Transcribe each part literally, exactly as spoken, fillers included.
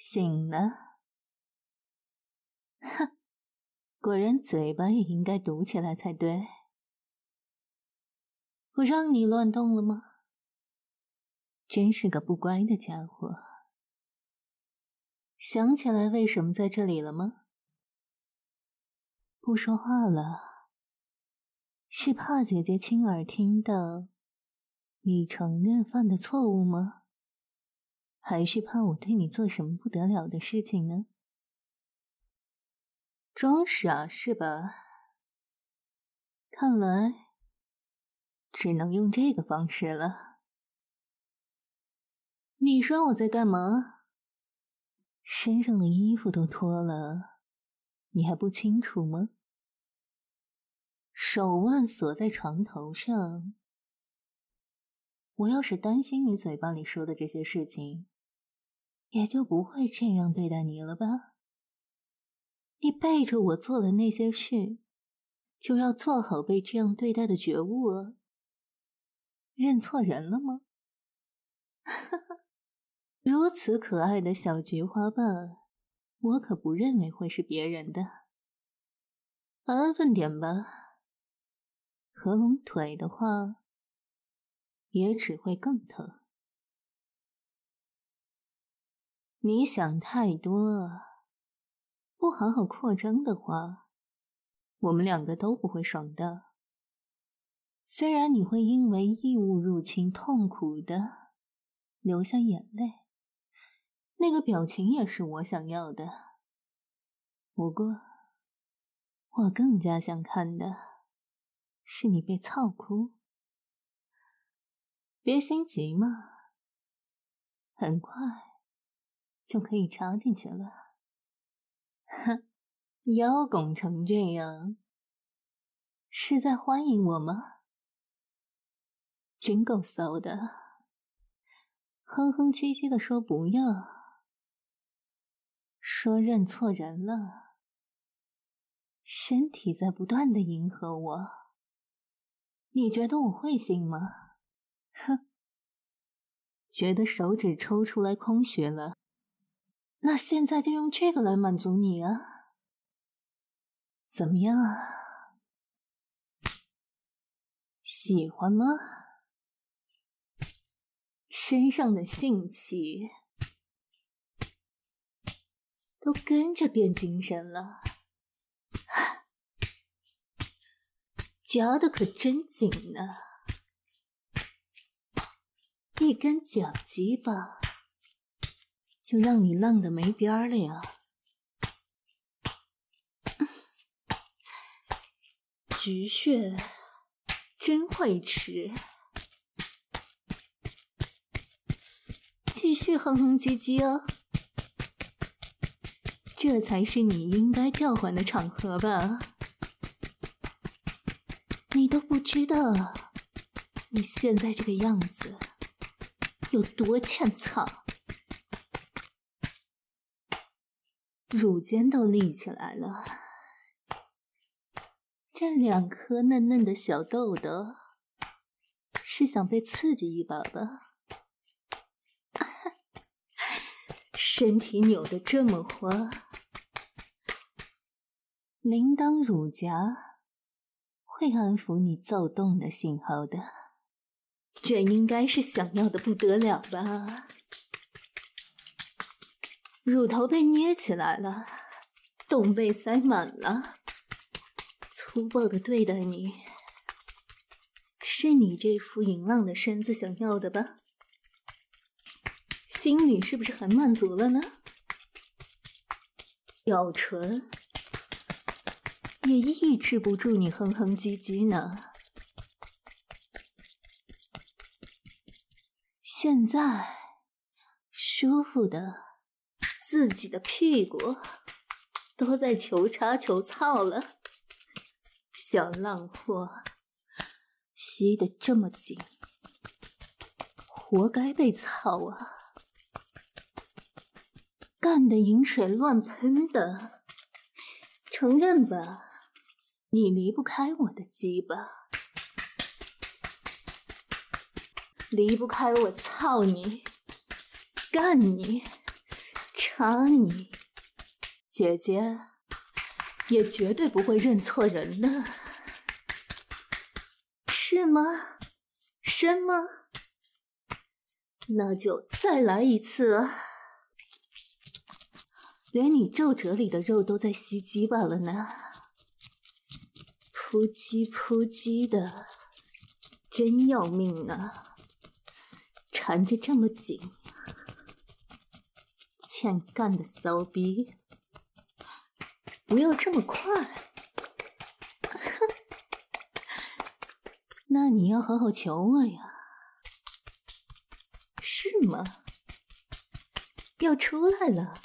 醒了。哼，果然嘴巴也应该堵起来才对。我让你乱动了吗？真是个不乖的家伙。想起来为什么在这里了吗？不说话了，是怕姐姐亲耳听到你承认犯的错误吗？还是怕我对你做什么不得了的事情呢？装傻是吧？看来只能用这个方式了。你说我在干嘛？身上的衣服都脱了，你还不清楚吗？手腕锁在床头上。我要是担心你嘴巴里说的这些事情，也就不会这样对待你了吧？你背着我做了那些事，就要做好被这样对待的觉悟啊。认错人了吗？如此可爱的小菊花瓣，我可不认为会是别人的。安分点吧，合拢腿的话，也只会更疼。你想太多，不好好扩张的话，我们两个都不会爽的。虽然你会因为异物入侵痛苦的流下眼泪，那个表情也是我想要的。不过，我更加想看的是你被操哭。别心急嘛，很快就可以插进去了。哼，腰拱成这样，是在欢迎我吗？真够骚的，哼哼唧唧的说不要，说认错人了，身体在不断的迎合我，你觉得我会信吗？哼，觉得手指抽出来空虚了，那现在就用这个来满足你啊。怎么样啊？喜欢吗？身上的性气都跟着变精神了，夹得可真紧呢。一根脚鸡巴就让你浪得没边儿了呀。菊穴真会吃，继续哼哼唧唧哦。这才是你应该叫唤的场合吧？你都不知道你现在这个样子有多欠操，乳尖都立起来了，这两颗嫩嫩的小豆豆是想被刺激一把吧？身体扭得这么滑，铃铛乳夹会安抚你躁动的信号的，这应该是想要的不得了吧？乳头被捏起来了，洞被塞满了，粗暴的对待你，是你这副淫浪的身子想要的吧？心里是不是很满足了呢？咬唇也抑制不住你哼哼唧唧呢。现在舒服的自己的屁股都在求插求操了，小浪货吸得这么紧，活该被操啊！干得饮水乱喷的，承认吧，你离不开我的鸡巴，离不开我操你、干你、 查你，姐姐也绝对不会认错人的，是吗？深吗？那就再来一次啊！连你皱褶里的肉都在吸鸡巴了呢，扑叽扑叽的，真要命啊！缠着这么紧，欠干的骚逼，不要这么快。那你要好好求我呀，是吗？要出来了。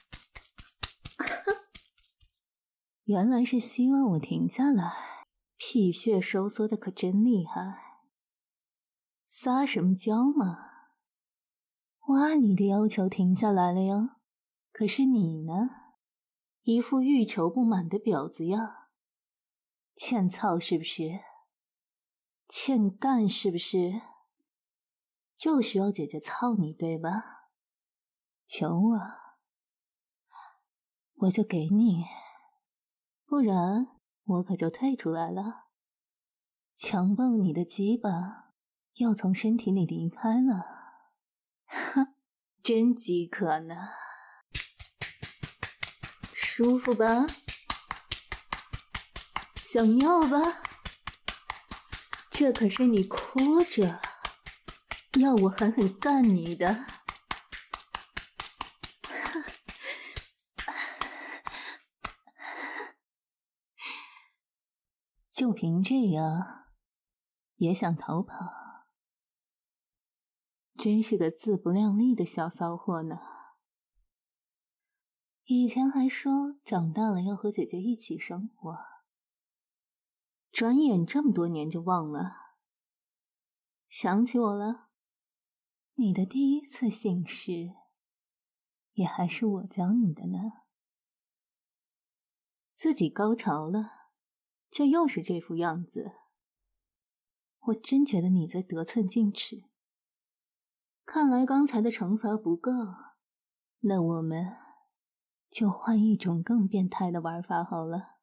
原来是希望我停下来，屁穴收缩的可真厉害。撒什么娇嘛？我按你的要求停下来了呀，可是你呢？一副欲求不满的婊子样，欠操是不是？欠干是不是？就需要姐姐操你对吧？求我，我就给你，不然我可就退出来了。强暴你的鸡巴要从身体里离开了，哼，真饥渴呢。舒服吧？想要吧？这可是你哭着要我狠狠干你的。就凭这样也想逃跑，真是个自不量力的小骚货呢。以前还说长大了要和姐姐一起生活，转眼这么多年就忘了。想起我了？你的第一次性事也还是我教你的呢。自己高潮了就又是这副样子，我真觉得你在得寸进尺。看来刚才的惩罚不够，那我们就换一种更变态的玩法好了。